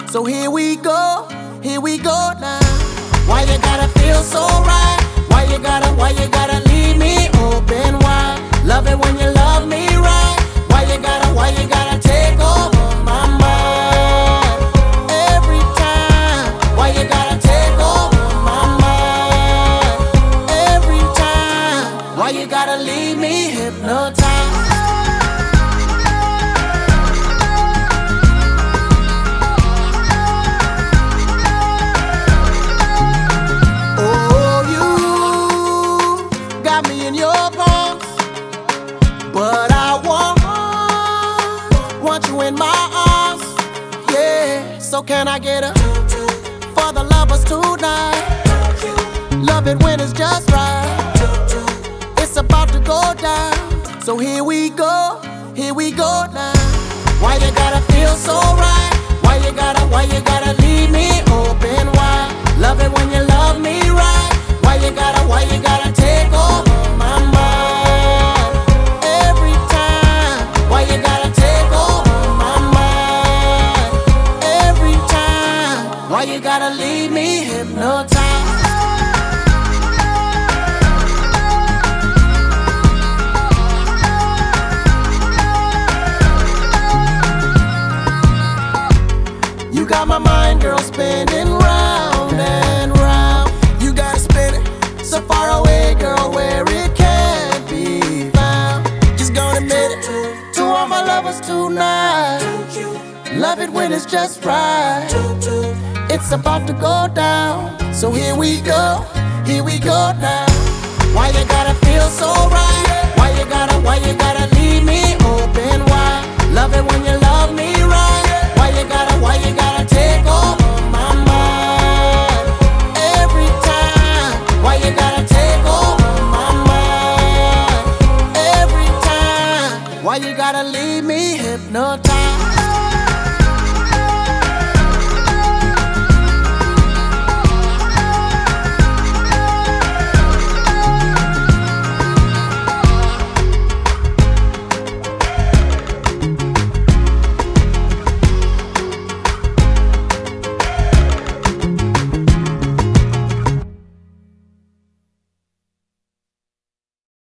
So here we go now. Why you gotta feel so right? Why you gotta leave me open wide? Love it when you love me right. Why you gotta take over my mind every time? Why you gotta take over my mind every time? Why you gotta leave me hypnotized? But I want you in my arms, yeah. So can I get a for the lovers tonight? Love it when it's just right. It's about to go down. So here we go now. Why you gotta feel so right? Why you gotta leave me open wide? Love it when you love me right. Why you gotta take over my mind every time? Why you gotta take over my mind every time? Why you gotta leave me hypnotized? You got my mind, girl, spinning round and round. You gotta spin it so far away, girl, where it can't be found. Just gonna admit it to all my lovers tonight. Love it when it's just right. It's about to go down. So here we go now. Why you gotta feel so right? Why you gotta leave me open wide? Love it when you love me